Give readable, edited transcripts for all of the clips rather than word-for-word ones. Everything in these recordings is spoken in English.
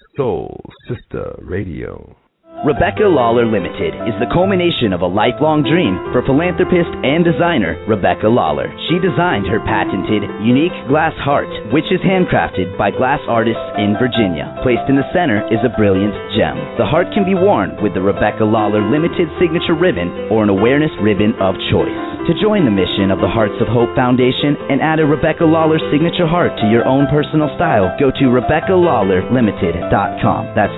Soul Sister Radio. Rebecca Lawler Limited is the culmination of a lifelong dream for philanthropist and designer Rebecca Lawler. She designed her patented, unique glass heart, which is handcrafted by glass artists in Virginia. Placed in the center is a brilliant gem. The heart can be worn with the Rebecca Lawler Limited signature ribbon or an awareness ribbon of choice. To join the mission of the Hearts of Hope Foundation and add a Rebecca Lawler signature heart to your own personal style, go to RebeccaLawlerLimited.com. That's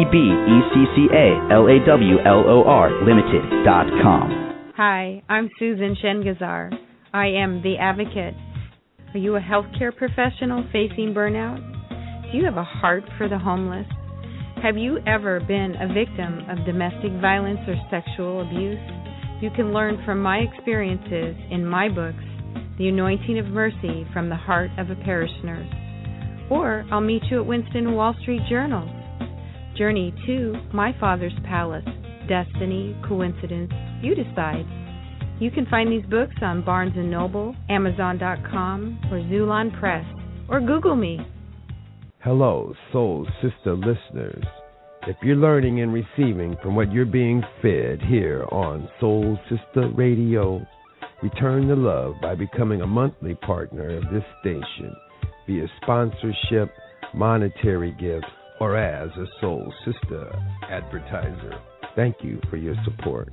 RebeccaLawlor Limited.com. Hi, I'm Susan Shengazar. I am the advocate. Are you a healthcare professional facing burnout? Do you have a heart for the homeless? Have you ever been a victim of domestic violence or sexual abuse? You can learn from my experiences in my books, The Anointing of Mercy from the Heart of a Parish Nurse. Or I'll meet you at Winston Wall Street Journals. Journey to My Father's Palace, Destiny, Coincidence, you decide. You can find these books on Barnes & Noble, Amazon.com, or Zulon Press, or Google me. Hello, Soul Sister listeners. If you're learning and receiving from what you're being fed here on Soul Sister Radio, return the love by becoming a monthly partner of this station via sponsorship, monetary gifts, or as a Soul Sister advertiser. Thank you for your support.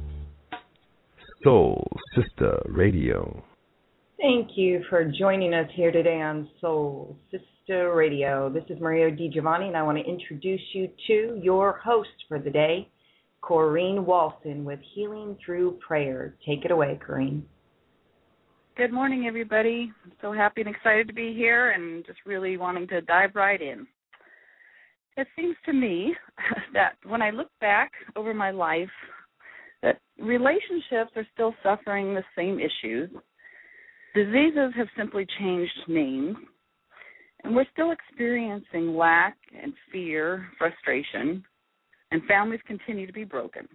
Soul Sister Radio. Thank you for joining us here today on Soul Sister Radio. This is Maria DiGiovanni, and I want to introduce you to your host for the day, Corrine Walson, with Healing Through Prayer. Take it away, Corrine. Good morning, everybody. I'm so happy and excited to be here and just really wanting to dive right in. It seems to me that when I look back over my life, that relationships are still suffering the same issues. Diseases have simply changed names. And we're still experiencing lack and fear, frustration, and families continue to be broken.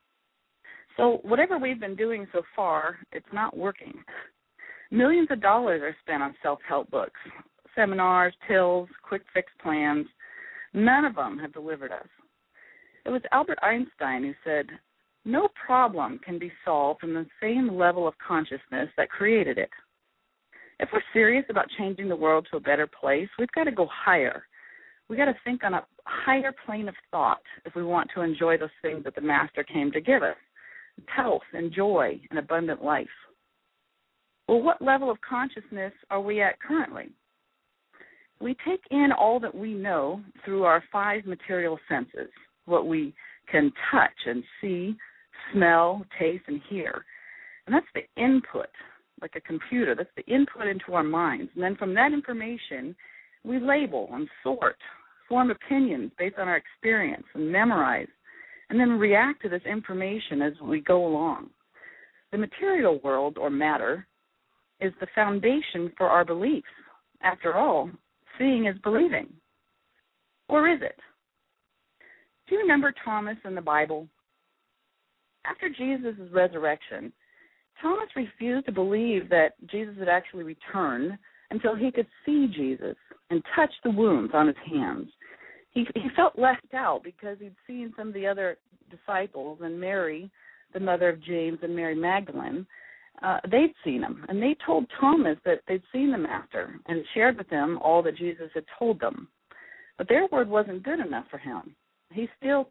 So whatever we've been doing so far, it's not working. Millions of dollars are spent on self-help books, seminars, pills, quick fix plans. None of them have delivered us. It was Albert Einstein who said, "No problem can be solved from the same level of consciousness that created it." If we're serious about changing the world to a better place, we've got to go higher. We've got to think on a higher plane of thought if we want to enjoy those things that the Master came to give us, health and joy and abundant life. Well, what level of consciousness are we at currently? We take in all that we know through our 5 material senses, what we can touch and see, smell, taste, and hear. And that's the input. Like a computer, that's the input into our minds. And then from that information, we label and sort, form opinions based on our experience and memorize, and then react to this information as we go along. The material world, or matter, is the foundation for our beliefs. After all, seeing is believing. Or is it? Do you remember Thomas in the Bible? After Jesus' resurrection, Thomas refused to believe that Jesus had actually returned until he could see Jesus and touch the wounds on his hands. He felt left out because he'd seen some of the other disciples, and Mary, the mother of James and Mary Magdalene, they'd seen him. And they told Thomas that they'd seen the Master and shared with him all that Jesus had told them. But their word wasn't good enough for him. He still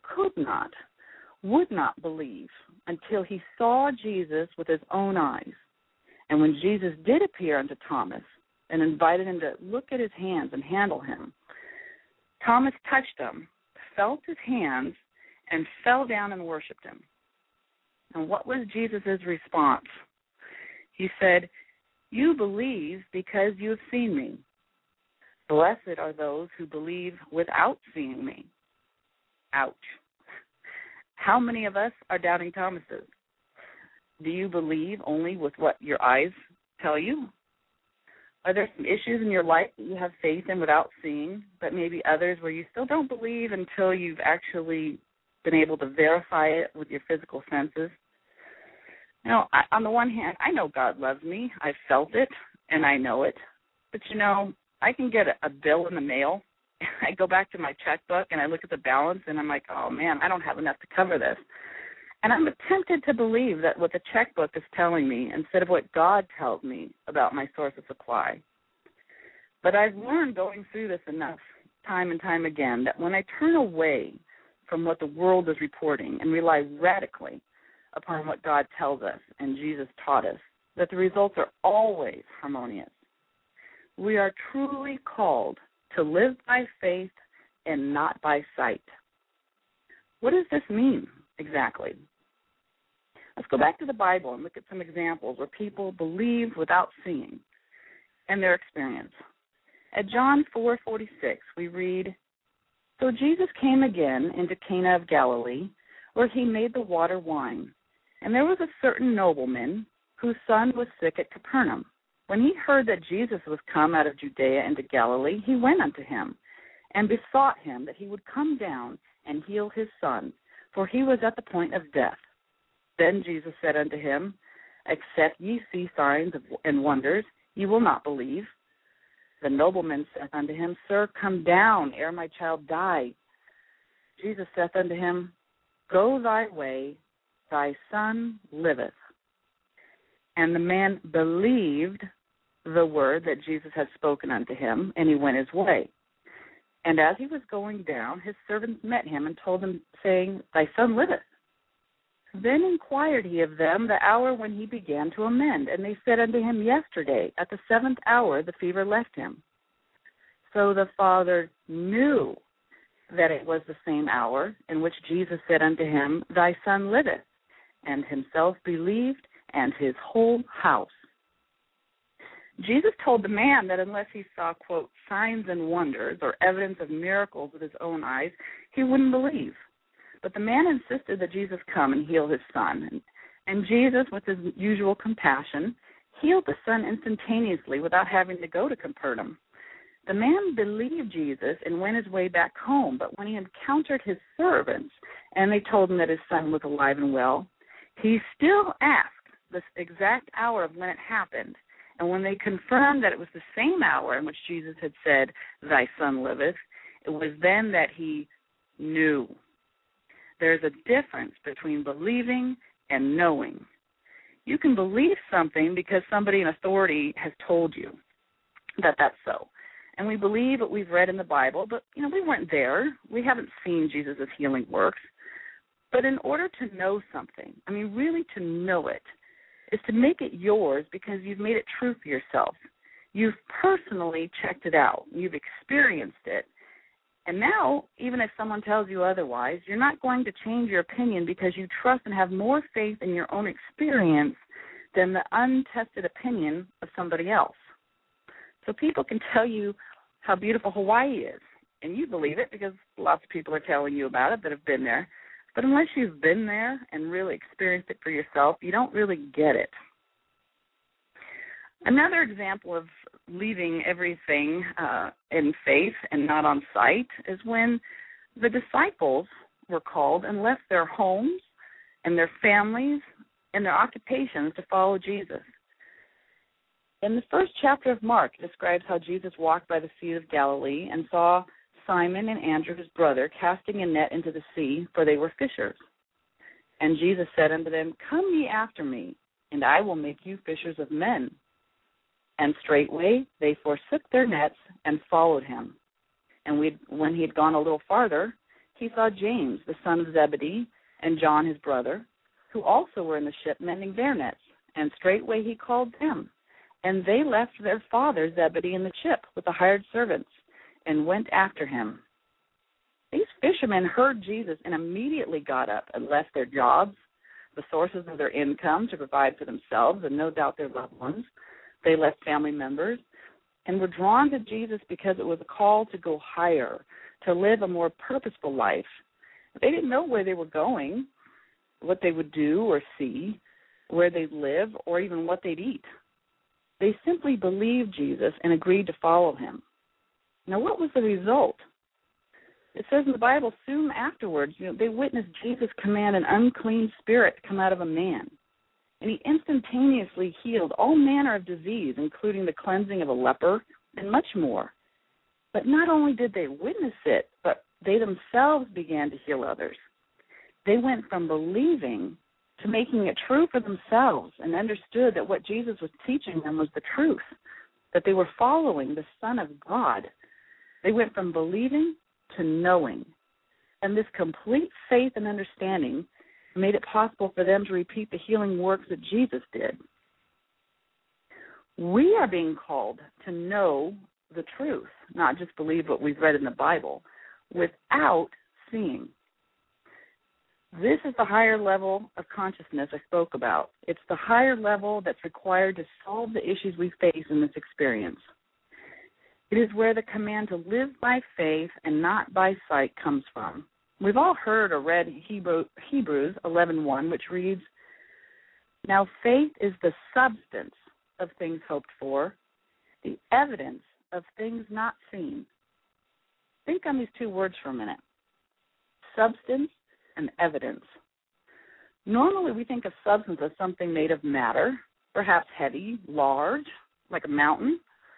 would not believe until he saw Jesus with his own eyes. And when Jesus did appear unto Thomas and invited him to look at his hands and handle him, Thomas touched him, felt his hands, and fell down and worshipped him. And what was Jesus' response? He said, "You believe because you have seen me. Blessed are those who believe without seeing me." Ouch. How many of us are doubting Thomases? Do you believe only with what your eyes tell you? Are there some issues in your life that you have faith in without seeing, but maybe others where you still don't believe until you've actually been able to verify it with your physical senses? Now, on the one hand, I know God loves me. I've felt it, and I know it. But, I can get a bill in the mail, I go back to my checkbook and I look at the balance and I'm like, oh, man, I don't have enough to cover this. And I'm tempted to believe that what the checkbook is telling me instead of what God tells me about my source of supply. But I've learned going through this enough time and time again that when I turn away from what the world is reporting and rely radically upon what God tells us and Jesus taught us, that the results are always harmonious. We are truly called to live by faith and not by sight. What does this mean exactly? Let's go back to the Bible and look at some examples where people believed without seeing and their experience. At John 4:46, we read, "So Jesus came again into Cana of Galilee, where he made the water wine. And there was a certain nobleman whose son was sick at Capernaum. When he heard that Jesus was come out of Judea into Galilee, he went unto him and besought him that he would come down and heal his son, for he was at the point of death. Then Jesus said unto him, Except ye see signs and wonders, ye will not believe. The nobleman saith unto him, Sir, come down ere my child die. Jesus saith unto him, Go thy way, thy son liveth. And the man believed the word that Jesus had spoken unto him, and he went his way. And as he was going down, his servants met him and told him, saying, Thy son liveth. Then inquired he of them the hour when he began to amend. And they said unto him, Yesterday, at the 7th hour, the fever left him. So the father knew that it was the same hour in which Jesus said unto him, Thy son liveth, and himself believed, and his whole house. Jesus told the man that unless he saw, quote, signs and wonders or evidence of miracles with his own eyes, he wouldn't believe. But the man insisted that Jesus come and heal his son. And Jesus, with his usual compassion, healed the son instantaneously without having to go to Capernaum. The man believed Jesus and went his way back home, but when he encountered his servants and they told him that his son was alive and well, he still asked the exact hour of when it happened. And when they confirmed that it was the same hour in which Jesus had said, Thy son liveth, it was then that he knew. There's a difference between believing and knowing. You can believe something because somebody in authority has told you that that's so. And we believe what we've read in the Bible, but, we weren't there. We haven't seen Jesus' healing works. But in order to know something, really to know it, is to make it yours because you've made it true for yourself. You've personally checked it out. You've experienced it. And now, even if someone tells you otherwise, you're not going to change your opinion because you trust and have more faith in your own experience than the untested opinion of somebody else. So people can tell you how beautiful Hawaii is, and you believe it because lots of people are telling you about it that have been there. But unless you've been there and really experienced it for yourself, you don't really get it. Another example of leaving everything in faith and not on sight is when the disciples were called and left their homes and their families and their occupations to follow Jesus. In the first chapter of Mark, it describes how Jesus walked by the Sea of Galilee and saw Simon and Andrew, his brother, casting a net into the sea, for they were fishers. And Jesus said unto them, Come ye after me, and I will make you fishers of men. And straightway they forsook their nets and followed him. And when he had gone a little farther, he saw James, the son of Zebedee, and John, his brother, who also were in the ship mending their nets. And straightway he called them. And they left their father Zebedee in the ship with the hired servants, and went after him. These fishermen heard Jesus and immediately got up and left their jobs, the sources of their income to provide for themselves and no doubt their loved ones. They left family members and were drawn to Jesus because it was a call to go higher, to live a more purposeful life. They didn't know where they were going, what they would do or see, where they'd live, or even what they'd eat. They simply believed Jesus and agreed to follow him. Now, what was the result? It says in the Bible, soon afterwards, they witnessed Jesus command an unclean spirit to come out of a man. And he instantaneously healed all manner of disease, including the cleansing of a leper and much more. But not only did they witness it, but they themselves began to heal others. They went from believing to making it true for themselves and understood that what Jesus was teaching them was the truth, that they were following the Son of God. They went from believing to knowing. And this complete faith and understanding made it possible for them to repeat the healing works that Jesus did. We are being called to know the truth, not just believe what we've read in the Bible, without seeing. This is the higher level of consciousness I spoke about. It's the higher level that's required to solve the issues we face in this experience. It is where the command to live by faith and not by sight comes from. We've all heard or read Hebrews 11:1, which reads, "Now faith is the substance of things hoped for, the evidence of things not seen." Think on these two words for a minute. Substance and evidence. Normally we think of substance as something made of matter, perhaps heavy, large, like a mountain.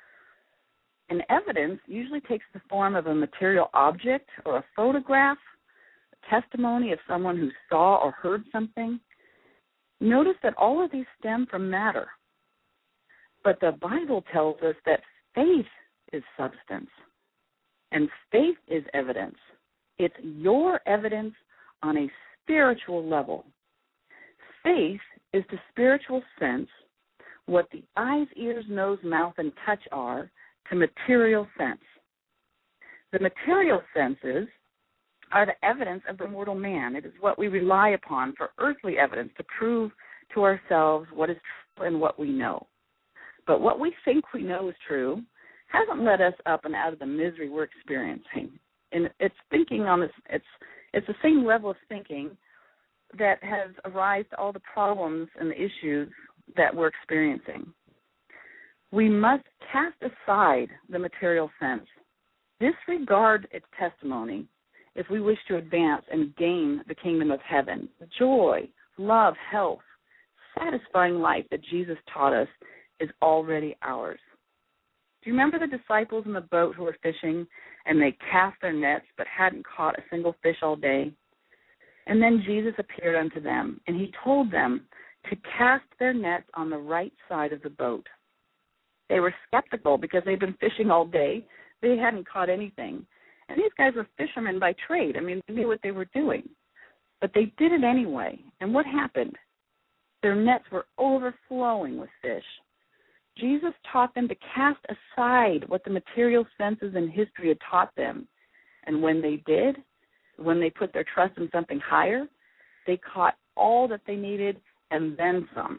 And evidence usually takes the form of a material object or a photograph, a testimony of someone who saw or heard something. Notice that all of these stem from matter. But the Bible tells us that faith is substance, and faith is evidence. It's your evidence on a spiritual level. Faith is the spiritual sense what the eyes, ears, nose, mouth, and touch are to material sense. The material senses are the evidence of the mortal man. It is what we rely upon for earthly evidence to prove to ourselves what is true and what we know. But what we think we know is true hasn't led us up and out of the misery we're experiencing. And it's thinking on this, it's the same level of thinking that has arisen to all the problems and the issues that we're experiencing. We must cast aside the material sense, disregard its testimony if we wish to advance and gain the kingdom of heaven, joy, love, health, satisfying life that Jesus taught us is already ours. Do you remember the disciples in the boat who were fishing and they cast their nets but hadn't caught a single fish all day? And then Jesus appeared unto them, and he told them to cast their nets on the right side of the boat. They were skeptical because they'd been fishing all day. They hadn't caught anything. And these guys were fishermen by trade. I mean, they knew what they were doing. But they did it anyway. And what happened? Their nets were overflowing with fish. Jesus taught them to cast aside what the material senses and history had taught them. And when they did, when they put their trust in something higher, they caught all that they needed and then some.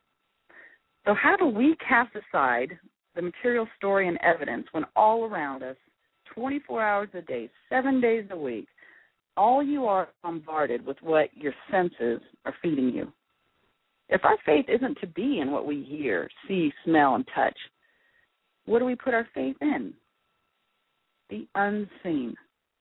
So how do we cast aside the material story and evidence when all around us, 24 hours a day, 7 days a week, all you are bombarded with what your senses are feeding you? If our faith isn't to be in what we hear, see, smell, and touch, what do we put our faith in? The unseen.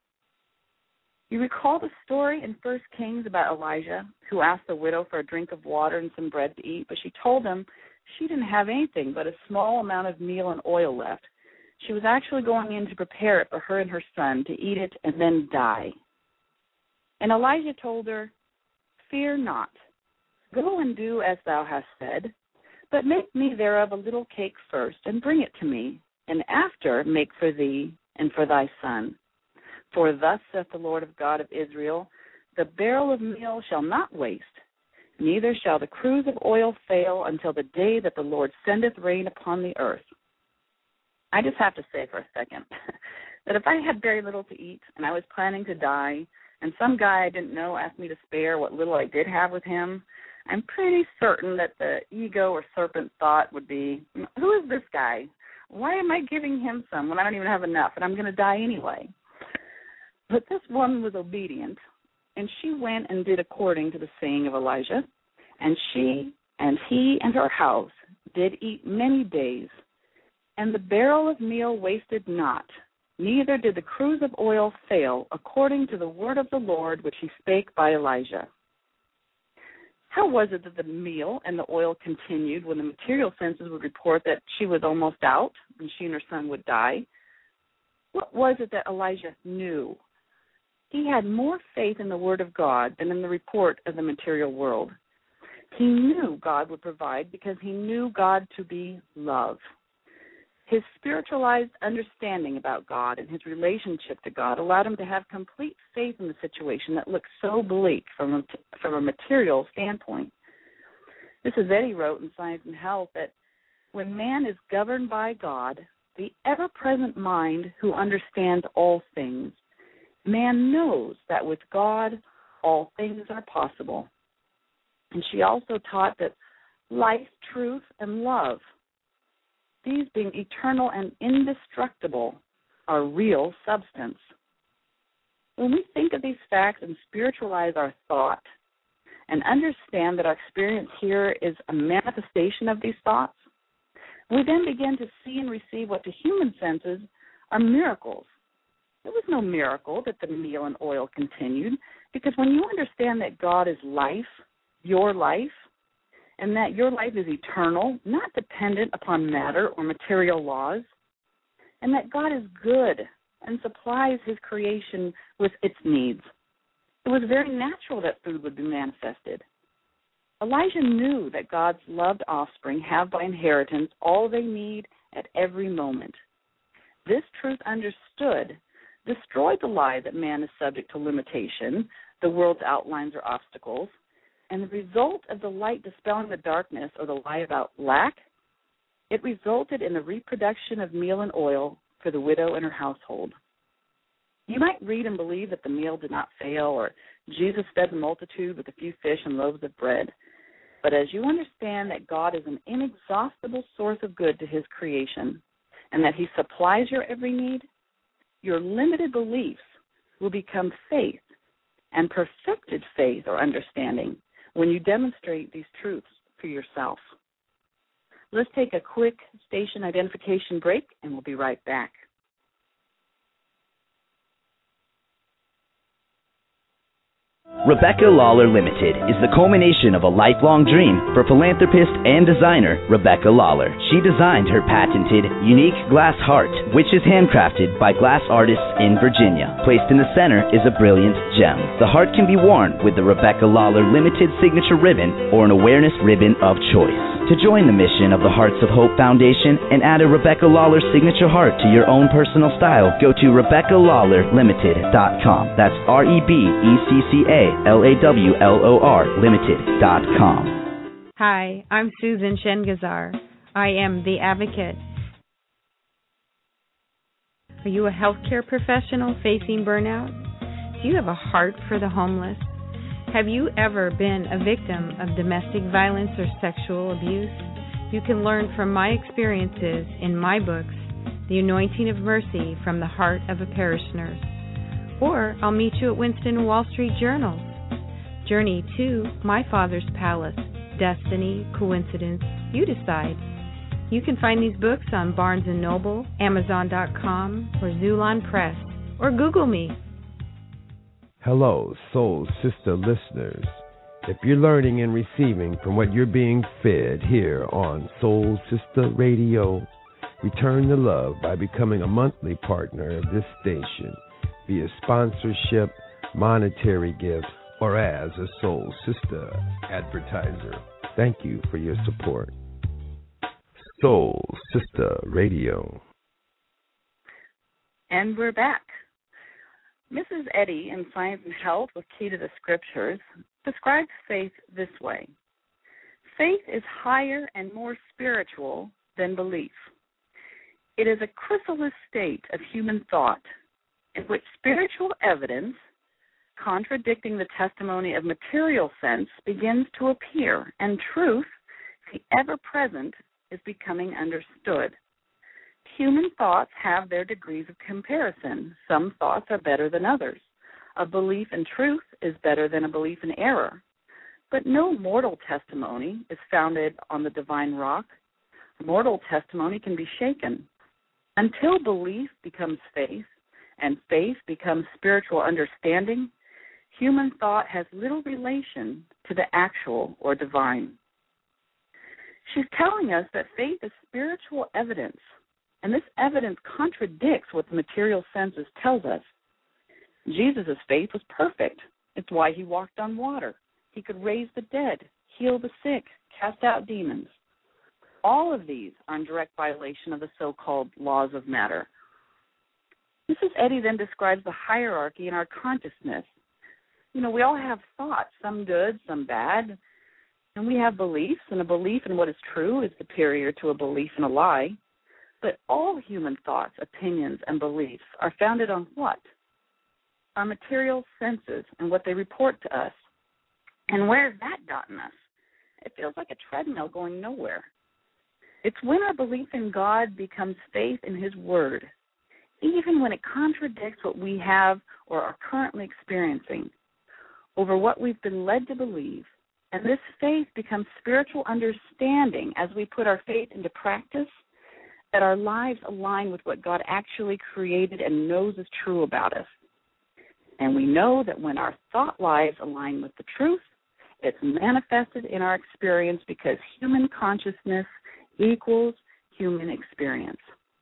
You recall the story in 1 Kings about Elijah, who asked the widow for a drink of water and some bread to eat, but she told him she didn't have anything but a small amount of meal and oil left. She was actually going in to prepare it for her and her son to eat it and then die. And Elijah told her, "Fear not. Go and do as thou hast said, but make me thereof a little cake first, and bring it to me, and after make for thee and for thy son. For thus saith the Lord of God of Israel, the barrel of meal shall not waste, neither shall the cruse of oil fail until the day that the Lord sendeth rain upon the earth." I just have to say for a second that if I had very little to eat and I was planning to die, and some guy I didn't know asked me to spare what little I did have with him, I'm pretty certain that the ego or serpent thought would be, who is this guy? Why am I giving him some when I don't even have enough and I'm going to die anyway? But this woman was obedient, and she went and did according to the saying of Elijah, and she and he and her house did eat many days, and the barrel of meal wasted not, neither did the cruse of oil fail, according to the word of the Lord which he spake by Elijah. How was it that the meal and the oil continued when the material senses would report that she was almost out and she and her son would die? What was it that Elijah knew? He had more faith in the Word of God than in the report of the material world. He knew God would provide because he knew God to be love. His spiritualized understanding about God and his relationship to God allowed him to have complete faith in the situation that looked so bleak from a material standpoint. Mrs. Eddy wrote in Science and Health that when man is governed by God, the ever-present mind who understands all things, man knows that with God all things are possible. And she also taught that life, truth, and love, these being eternal and indestructible, are real substance. When we think of these facts and spiritualize our thought and understand that our experience here is a manifestation of these thoughts, we then begin to see and receive what to human senses are miracles. It was no miracle that the meal and oil continued, because when you understand that God is life, your life, and that your life is eternal, not dependent upon matter or material laws, and that God is good and supplies his creation with its needs, it was very natural that food would be manifested. Elijah knew that God's loved offspring have by inheritance all they need at every moment. This truth understood destroyed the lie that man is subject to limitation, the world's outlines or obstacles, and the result of the light dispelling the darkness or the lie about lack, it resulted in the reproduction of meal and oil for the widow and her household. You might read and believe that the meal did not fail or Jesus fed the multitude with a few fish and loaves of bread. But as you understand that God is an inexhaustible source of good to his creation and that he supplies your every need, your limited beliefs will become faith and perfected faith or understanding when you demonstrate these truths for yourself. Let's take a quick station identification break, and we'll be right back. Rebecca Lawler Limited is the culmination of a lifelong dream for philanthropist and designer Rebecca Lawler. She designed her patented, unique glass heart, which is handcrafted by glass artists in Virginia. Placed in the center is a brilliant gem. The heart can be worn with the Rebecca Lawler Limited signature ribbon or an awareness ribbon of choice. To join the mission of the Hearts of Hope Foundation and add a Rebecca Lawler signature heart to your own personal style, go to RebeccaLawlerLimited.com. That's RebeccaLawler Limited.com. Hi, I'm Susan Shengazar. I am the advocate. Are you a healthcare professional facing burnout? Do you have a heart for the homeless? Have you ever been a victim of domestic violence or sexual abuse? You can learn from my experiences in my books, The Anointing of Mercy from the Heart of a Parish Nurse. Or I'll meet you at Winston & Wall Street Journals. Journey to My Father's Palace, Destiny, Coincidence, you decide. You can find these books on Barnes & Noble, Amazon.com, or Zulon Press, or Google me. Hello, Soul Sister listeners. If you're learning and receiving from what you're being fed here on Soul Sister Radio, return the love by becoming a monthly partner of this station via sponsorship, monetary gifts, or as a Soul Sister advertiser. Thank you for your support. Soul Sister Radio. And we're back. Mrs. Eddy in Science and Health with Key to the Scriptures describes faith this way. Faith is higher and more spiritual than belief. It is a chrysalis state of human thought in which spiritual evidence, contradicting the testimony of material sense, begins to appear, and truth, the ever-present, is becoming understood. Human thoughts have their degrees of comparison. Some thoughts are better than others. A belief in truth is better than a belief in error. But no mortal testimony is founded on the divine rock. Mortal testimony can be shaken. Until belief becomes faith and faith becomes spiritual understanding, human thought has little relation to the actual or divine. She's telling us that faith is spiritual evidence And this evidence contradicts what the material senses tells us. Jesus' faith was perfect. It's why he walked on water. He could raise the dead, heal the sick, cast out demons. All of these are in direct violation of the so-called laws of matter. Mrs. Eddy then describes the hierarchy in our consciousness. We all have thoughts, some good, some bad, and we have beliefs, and a belief in what is true is superior to a belief in a lie. But all human thoughts, opinions, and beliefs are founded on what? Our material senses and what they report to us. And where has that gotten us? It feels like a treadmill going nowhere. It's when our belief in God becomes faith in his word, even when it contradicts what we have or are currently experiencing, over what we've been led to believe. And this faith becomes spiritual understanding as we put our faith into practice, that our lives align with what God actually created and knows is true about us. And we know that when our thought lives align with the truth, it's manifested in our experience because human consciousness equals human experience.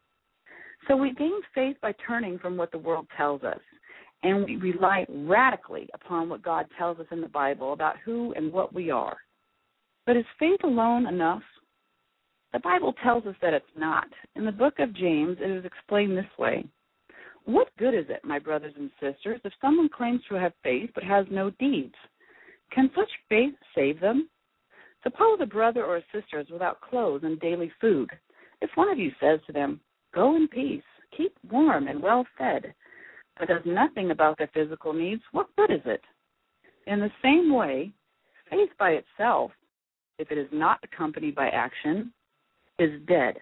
So we gain faith by turning from what the world tells us, and we rely radically upon what God tells us in the Bible about who and what we are. But is faith alone enough? The Bible tells us that it's not. In the book of James, it is explained this way. What good is it, my brothers and sisters, if someone claims to have faith but has no deeds? Can such faith save them? Suppose a brother or a sister is without clothes and daily food. If one of you says to them, go in peace, keep warm and well fed, but does nothing about their physical needs, what good is it? In the same way, faith by itself, if it is not accompanied by action, is dead.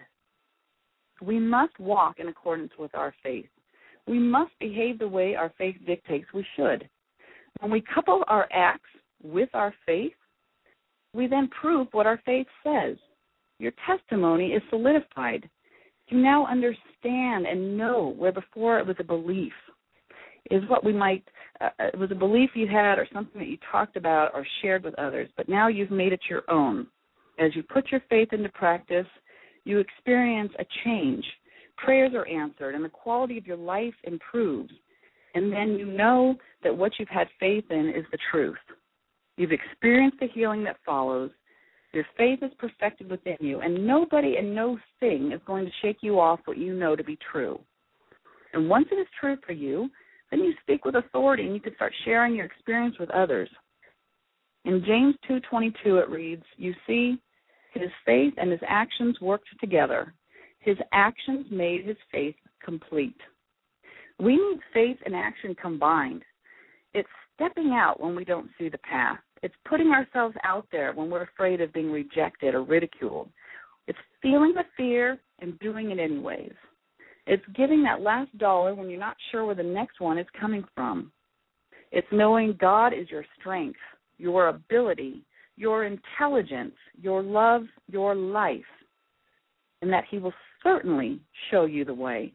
We must walk in accordance with our faith. We must behave the way our faith dictates we should. When we couple our acts with our faith, we then prove what our faith says. Your testimony is solidified. You now understand and know where before it was a belief. It was a belief you had or something that you talked about or shared with others, but now you've made it your own. As you put your faith into practice, you experience a change. Prayers are answered, and the quality of your life improves. And then you know that what you've had faith in is the truth. You've experienced the healing that follows. Your faith is perfected within you, and nobody and no thing is going to shake you off what you know to be true. And once it is true for you, then you speak with authority, and you can start sharing your experience with others. In James 2:22 it reads, you see, his faith and his actions worked together. His actions made his faith complete. We need faith and action combined. It's stepping out when we don't see the path. It's putting ourselves out there when we're afraid of being rejected or ridiculed. It's feeling the fear and doing it anyways. It's giving that last dollar when you're not sure where the next one is coming from. It's knowing God is your strength, your ability, your intelligence, your love, your life, and that he will certainly show you the way.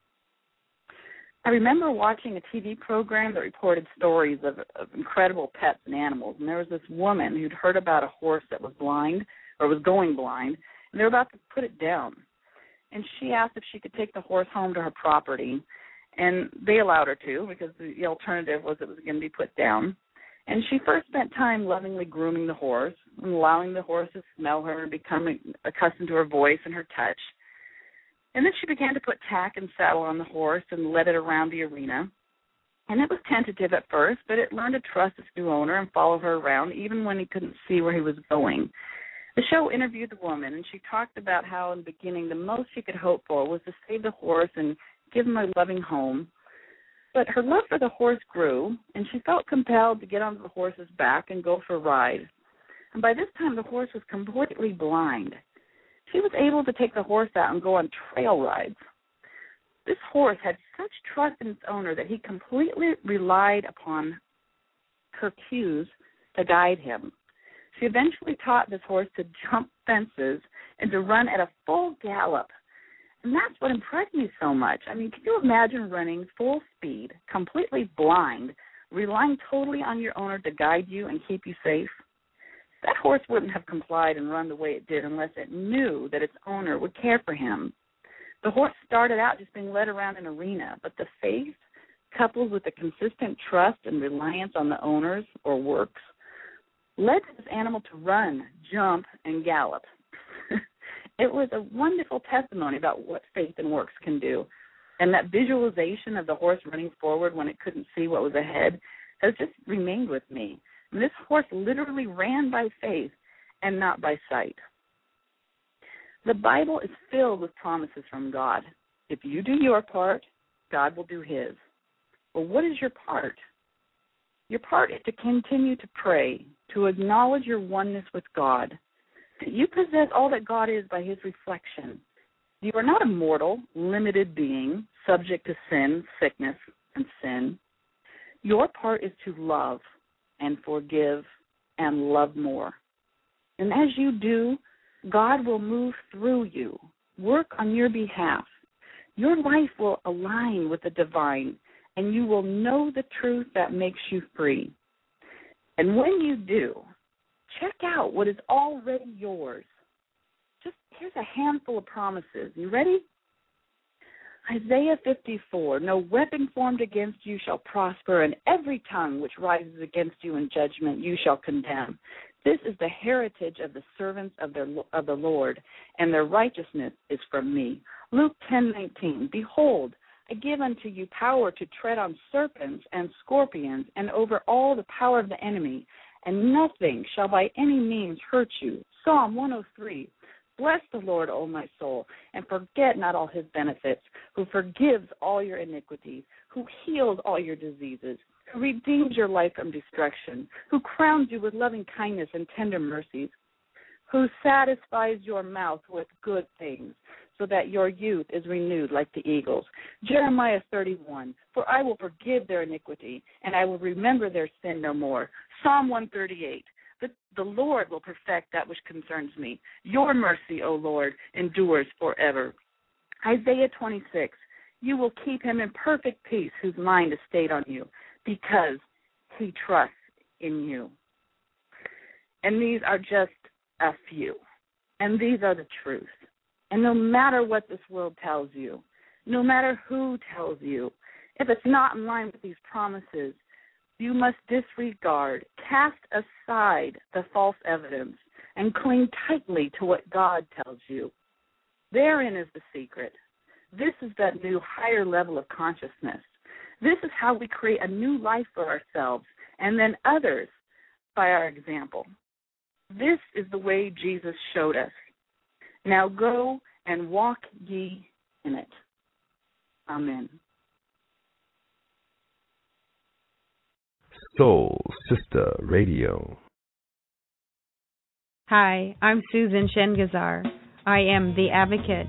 I remember watching a TV program that reported stories of incredible pets and animals, and there was this woman who'd heard about a horse that was blind or was going blind, and they were about to put it down. And she asked if she could take the horse home to her property, and they allowed her to because the alternative was it was going to be put down. And she first spent time lovingly grooming the horse and allowing the horse to smell her and become accustomed to her voice and her touch. And then she began to put tack and saddle on the horse and led it around the arena. And it was tentative at first, but it learned to trust its new owner and follow her around even when he couldn't see where he was going. The show interviewed the woman, and she talked about how in the beginning the most she could hope for was to save the horse and give him a loving home. But her love for the horse grew, and she felt compelled to get on the horse's back and go for a ride. And by this time, the horse was completely blind. She was able to take the horse out and go on trail rides. This horse had such trust in its owner that he completely relied upon her cues to guide him. She eventually taught this horse to jump fences and to run at a full gallop. And that's what impressed me so much. I mean, can you imagine running full speed, completely blind, relying totally on your owner to guide you and keep you safe? That horse wouldn't have complied and run the way it did unless it knew that its owner would care for him. The horse started out just being led around an arena, but the faith, coupled with the consistent trust and reliance on the owners or works, led this animal to run, jump, and gallop. It was a wonderful testimony about what faith and works can do. And that visualization of the horse running forward when it couldn't see what was ahead has just remained with me. And this horse literally ran by faith and not by sight. The Bible is filled with promises from God. If you do your part, God will do his. Well, what is your part? Your part is to continue to pray, to acknowledge your oneness with God. You possess all that God is by his reflection. You are not a mortal, limited being, subject to sin, sickness, and sin. Your part is to love and forgive and love more. And as you do, God will move through you, work on your behalf. Your life will align with the divine, and you will know the truth that makes you free. And when you do, check out what is already yours. Just here's a handful of promises. You ready? Isaiah 54, no weapon formed against you shall prosper, and every tongue which rises against you in judgment you shall condemn. This is the heritage of the servants of the Lord, and their righteousness is from me. Luke 10:19, behold, I give unto you power to tread on serpents and scorpions, and over all the power of the enemy, and nothing shall by any means hurt you. Psalm 103, bless the Lord, O my soul, and forget not all his benefits, who forgives all your iniquities, who heals all your diseases, who redeems your life from destruction, who crowns you with loving kindness and tender mercies, who satisfies your mouth with good things, so that your youth is renewed like the eagles. Jeremiah 31, for I will forgive their iniquity, and I will remember their sin no more. Psalm 138, the Lord will perfect that which concerns me. Your mercy, O Lord, endures forever. Isaiah 26, you will keep him in perfect peace whose mind is stayed on you, because he trusts in you. And these are just a few. And these are the truth. And no matter what this world tells you, no matter who tells you, if it's not in line with these promises, you must disregard, cast aside the false evidence, and cling tightly to what God tells you. Therein is the secret. This is that new higher level of consciousness. This is how we create a new life for ourselves and then others by our example. This is the way Jesus showed us. Now go and walk ye in it. Amen. Soul Sister Radio. Hi, I'm Susan Shengazar. I am the advocate.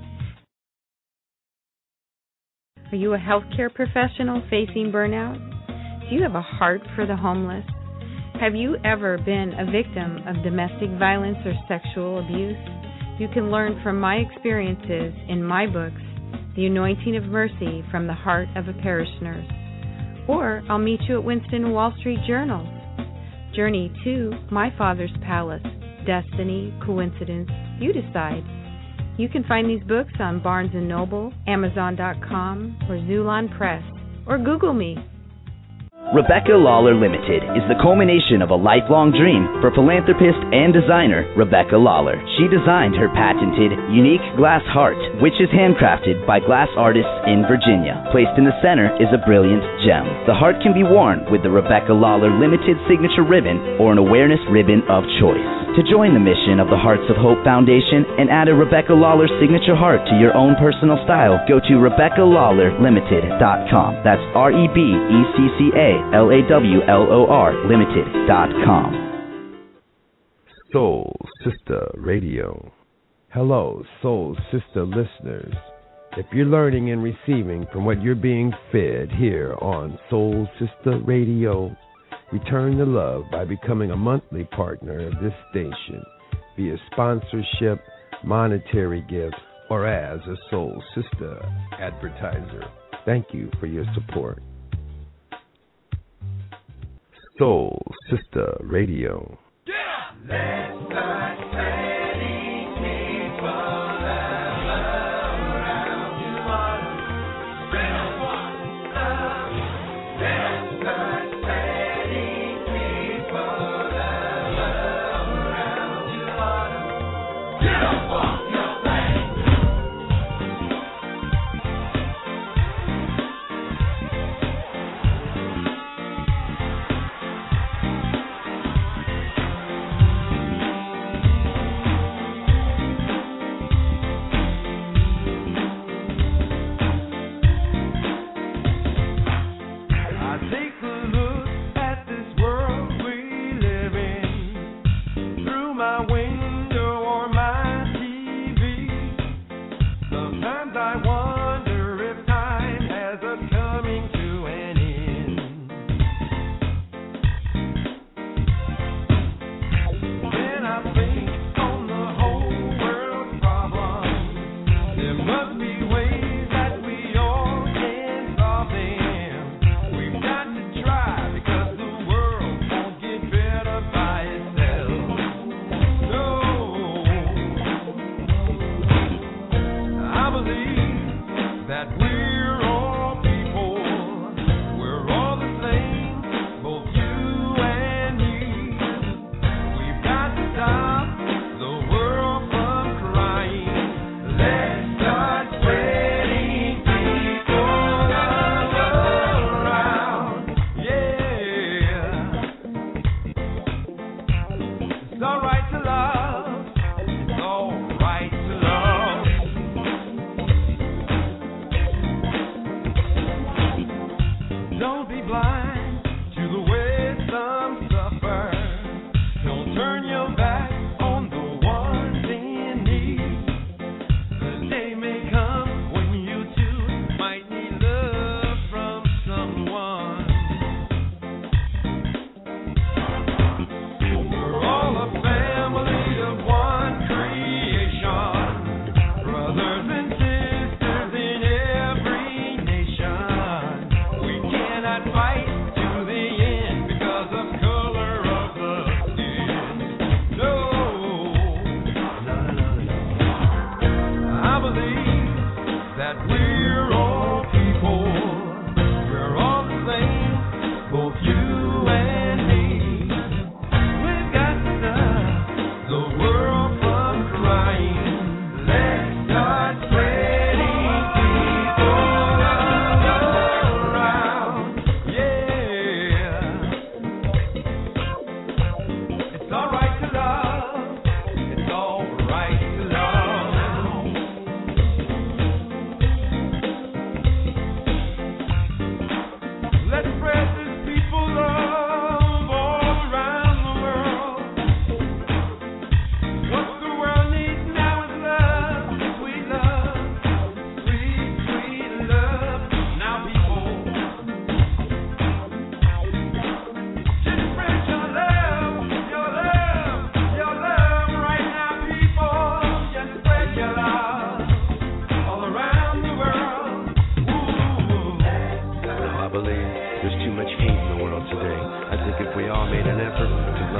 Are you a healthcare professional facing burnout? Do you have a heart for the homeless? Have you ever been a victim of domestic violence or sexual abuse? You can learn from my experiences in my books, The Anointing of Mercy from the Heart of a Parish Nurse. Or I'll meet you at Winston Wall Street Journals. Journey to My Father's Palace, Destiny, Coincidence, you decide. You can find these books on Barnes & Noble, Amazon.com, or Zulon Press, or Google me. Rebecca Lawler Limited is the culmination of a lifelong dream for philanthropist and designer Rebecca Lawler. She designed her patented, unique glass heart, which is handcrafted by glass artists in Virginia. Placed in the center is a brilliant gem. The heart can be worn with the Rebecca Lawler Limited signature ribbon or an awareness ribbon of choice. To join the mission of the Hearts of Hope Foundation and add a Rebecca Lawler signature heart to your own personal style, go to RebeccaLawlerLimited.com. That's RebeccaLawlor Limited.com. Soul Sister Radio. Hello, Soul Sister listeners. If you're learning and receiving from what you're being fed here on Soul Sister Radio, return the love by becoming a monthly partner of this station via sponsorship, monetary gifts, or as a Soul Sister advertiser. Thank you for your support. Soul Sister Radio.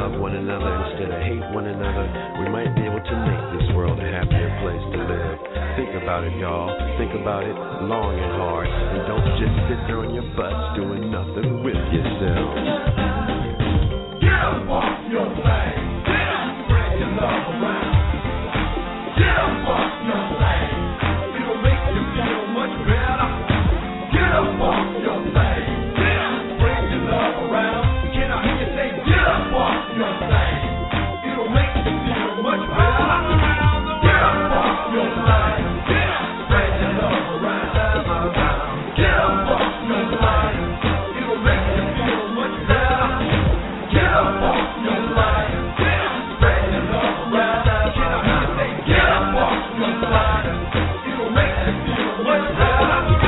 love one another instead of hate one another, we might be able to make this world a happier place to live. Think about it, y'all. Think about it long and hard. And don't just sit there on your butts doing nothing with yourself. Get up off your thing. Spread your love around. Get up off your thing. It'll make you feel much better. Get up off your thing. Spread your love around. Can I hear you say, get up off your thing? It'll make you feel much better. Get up off your thing. Spread your love around. Get up off your thing. It'll make you feel much better. Get up off your thing. Spread your love around. Can I hear you say, get up off your thing? It'll make you feel much better.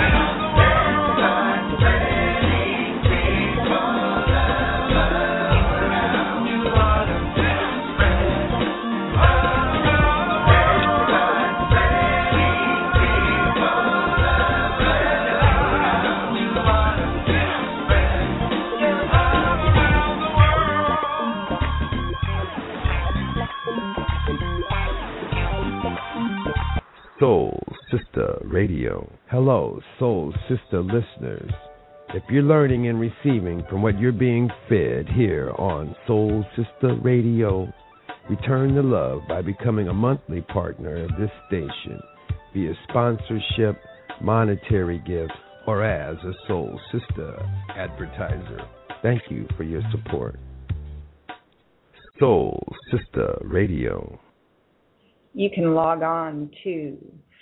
Soul Sister Radio. Hello, Soul Sister listeners. If you're learning and receiving from what you're being fed here on Soul Sister Radio, return the love by becoming a monthly partner of this station via sponsorship, monetary gifts, or as a Soul Sister advertiser. Thank you for your support. Soul Sister Radio. You can log on to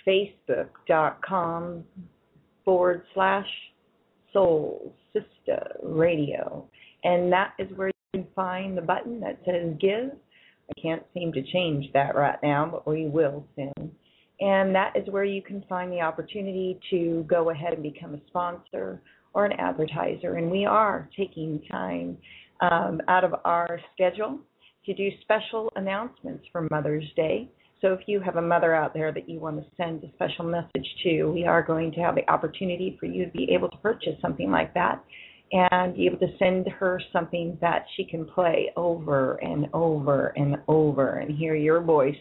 facebook.com/Soul Sister Radio. And that is where you can find the button that says give. I can't seem to change that right now, but we will soon. And that is where you can find the opportunity to go ahead and become a sponsor or an advertiser. And we are taking time out of our schedule to do special announcements for Mother's Day. So if you have a mother out there that you want to send a special message to, we are going to have the opportunity for you to be able to purchase something like that and be able to send her something that she can play over and over and over and hear your voice.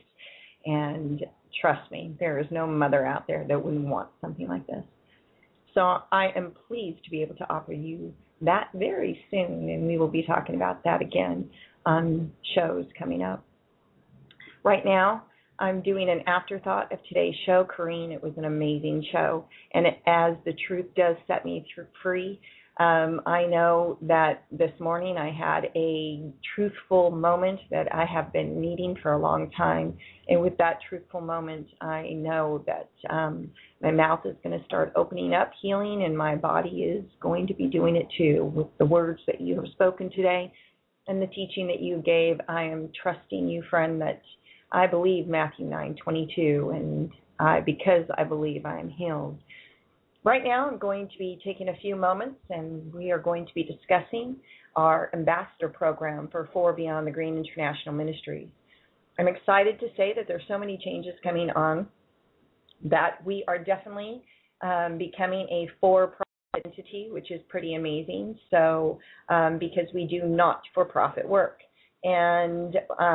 And trust me, there is no mother out there that wouldn't want something like this. So I am pleased to be able to offer you that very soon, and we will be talking about that again on shows coming up. Right now, I'm doing an afterthought of today's show, Corrine. It was an amazing show, and as the truth does set me free, I know that this morning I had a truthful moment that I have been needing for a long time, and with that truthful moment, I know that my mouth is going to start opening up, healing, and my body is going to be doing it too with the words that you have spoken today and the teaching that you gave. I am trusting you, friend, that I believe Matthew 9:22, and because I believe I am healed. Right now, I'm going to be taking a few moments, and we are going to be discussing our ambassador program for Beyond the Green International Ministries. I'm excited to say that there's so many changes coming on that we are definitely becoming a for-profit entity, which is pretty amazing. So, because we do not for-profit work. And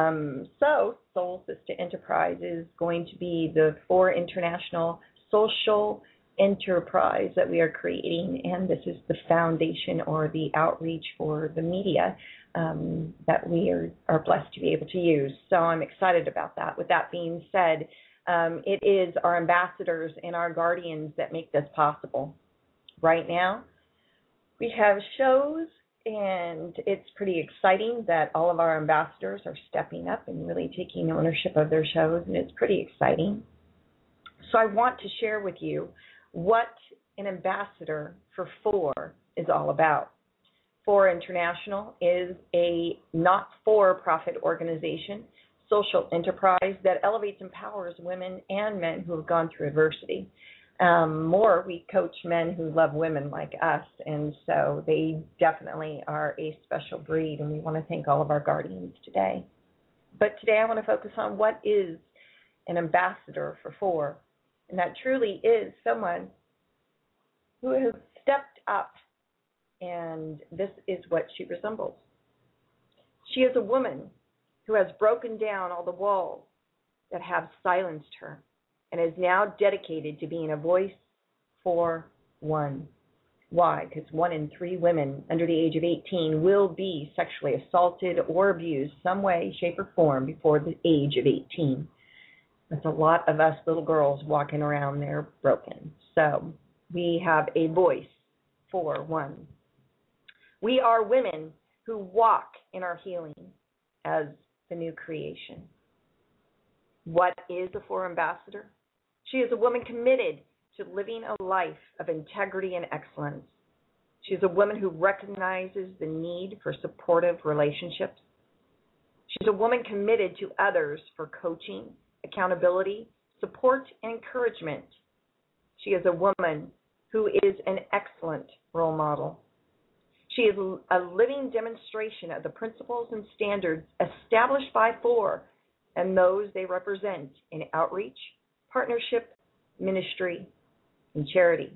so Soul Sister Enterprise is going to be the international social enterprise that we are creating, and this is the foundation or the outreach for the media that we are blessed to be able to use. So I'm excited about that. With that being said, it is our ambassadors and our guardians that make this possible. Right now, we have shows, and it's pretty exciting that all of our ambassadors are stepping up and really taking ownership of their shows, and it's pretty exciting. So I want to share with you what an ambassador for FOR is all about. FOR International is a not-for-profit organization, social enterprise that elevates and empowers women and men who have gone through adversity. We coach men who love women like us, and so they definitely are a special breed, and we want to thank all of our guardians today. But today I want to focus on what is an ambassador for FOR, and that truly is someone who has stepped up, and this is what she resembles. She is a woman who has broken down all the walls that have silenced her and is now dedicated to being a voice for one. Why? Because 1 in 3 women under the age of 18 will be sexually assaulted or abused some way, shape, or form before the age of 18. That's a lot of us little girls walking around there broken. So we have a voice for one. We are women who walk in our healing as the new creation. What is a 4 ambassador? She is a woman committed to living a life of integrity and excellence. She is a woman who recognizes the need for supportive relationships. She's a woman committed to others for coaching, accountability, support, and encouragement. She is a woman who is an excellent role model. She is a living demonstration of the principles and standards established by 4 and those they represent in outreach, partnership, ministry, and charity.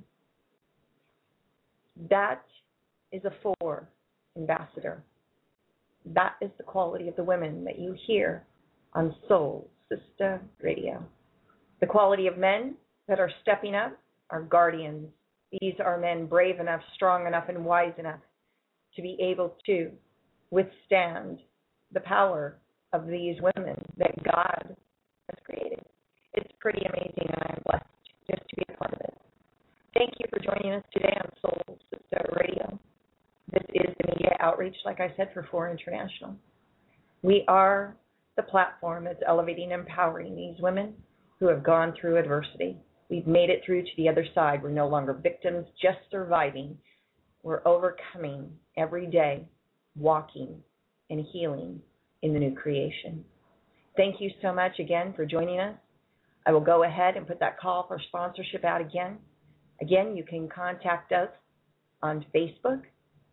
That is a 4 ambassador. That is the quality of the women that you hear on Soul Sister Radio. The quality of men that are stepping up are guardians. These are men brave enough, strong enough, and wise enough to be able to withstand the power of these women that God has created. It's pretty amazing, and I'm blessed just to be a part of it. Thank you for joining us today on Soul Sister Radio. This is the media outreach, like I said, for 4 International. We are the platform that's elevating and empowering these women who have gone through adversity. We've made it through to the other side. We're no longer victims, just surviving. We're overcoming every day, walking and healing in the new creation. Thank you so much again for joining us. I will go ahead and put that call for sponsorship out again. Again, you can contact us on Facebook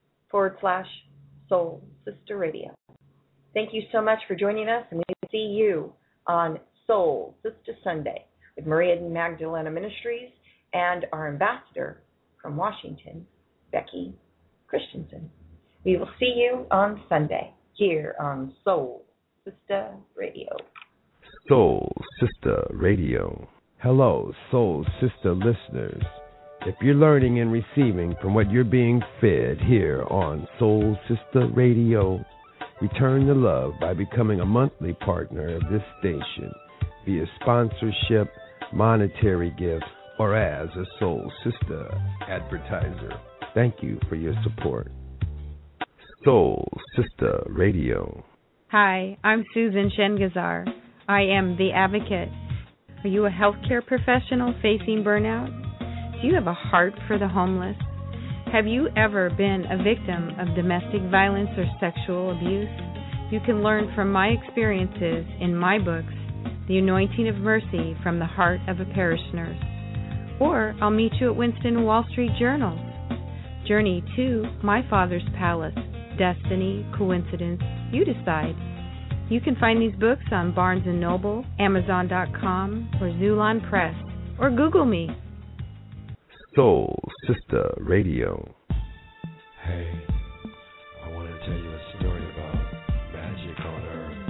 /Soul Sister Radio. Thank you so much for joining us, and we will see you on Soul Sister Sunday with Maria Magdalena Ministries and our ambassador from Washington, Becky Christensen. We will see you on Sunday here on Soul Sister Radio. Soul Sister Radio. Hello, Soul Sister listeners. If you're learning and receiving from what you're being fed here on Soul Sister Radio, return the love by becoming a monthly partner of this station via sponsorship, monetary gifts, or as a Soul Sister advertiser. Thank you for your support. Soul Sister Radio. Hi, I'm Susan Shengazar. I am the advocate. Are you a healthcare professional facing burnout? Do you have a heart for the homeless? Have you ever been a victim of domestic violence or sexual abuse? You can learn from my experiences in my books, The Anointing of Mercy from the Heart of a Parish Nurse. Or I'll meet you at Winston Wall Street Journals. Journey to My Father's Palace. Destiny, coincidence, you decide. You can find these books on Barnes & Noble, Amazon.com, or Zulon Press, or Google me. Soul Sister Radio. Hey, I want to tell you a story about magic on earth.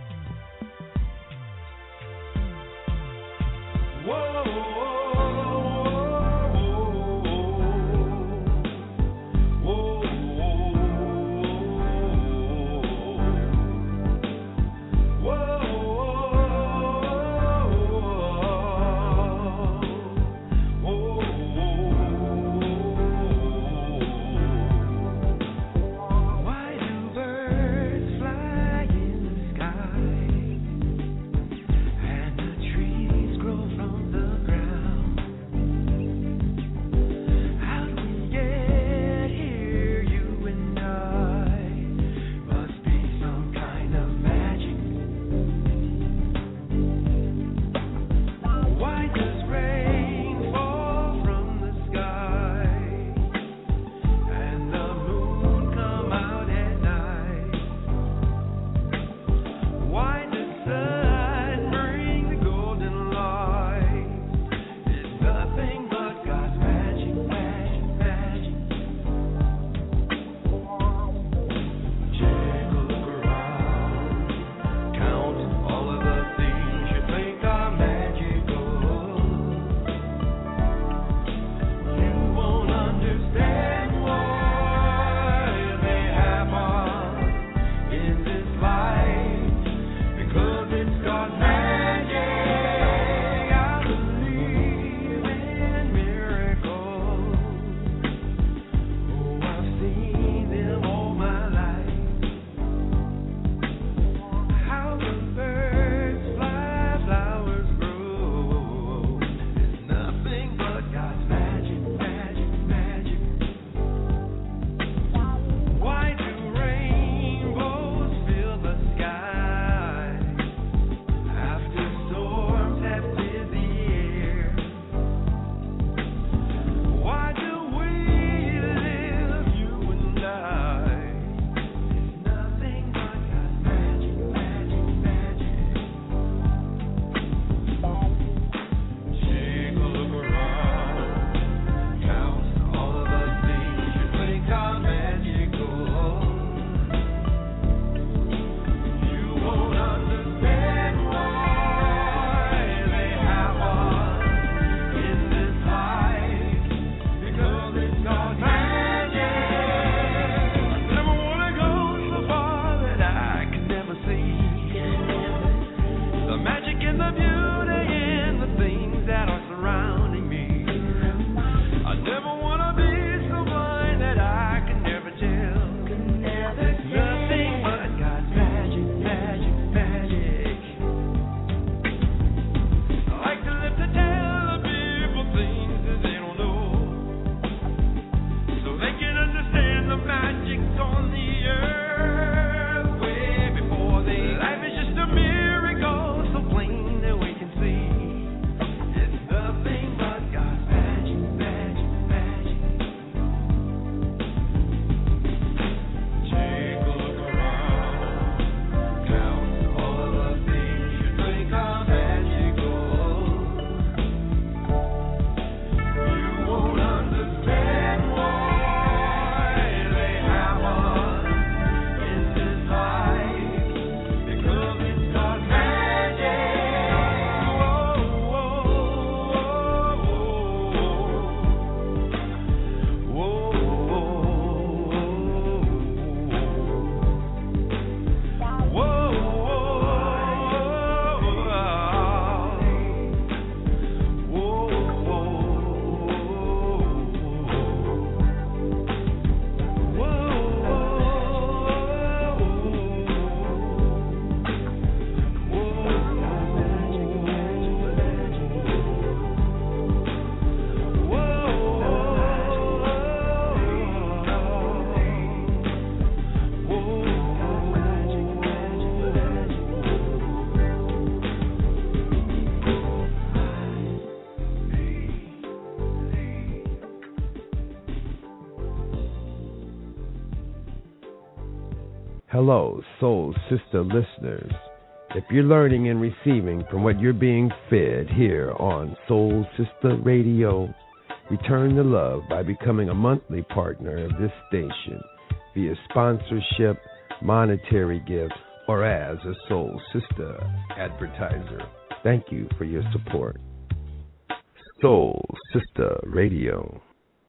Whoa, Hello, Soul Sister listeners. If you're learning and receiving from what you're being fed here on Soul Sister Radio, return the love by becoming a monthly partner of this station via sponsorship, monetary gifts, or as a Soul Sister advertiser. Thank you for your support. Soul Sister Radio.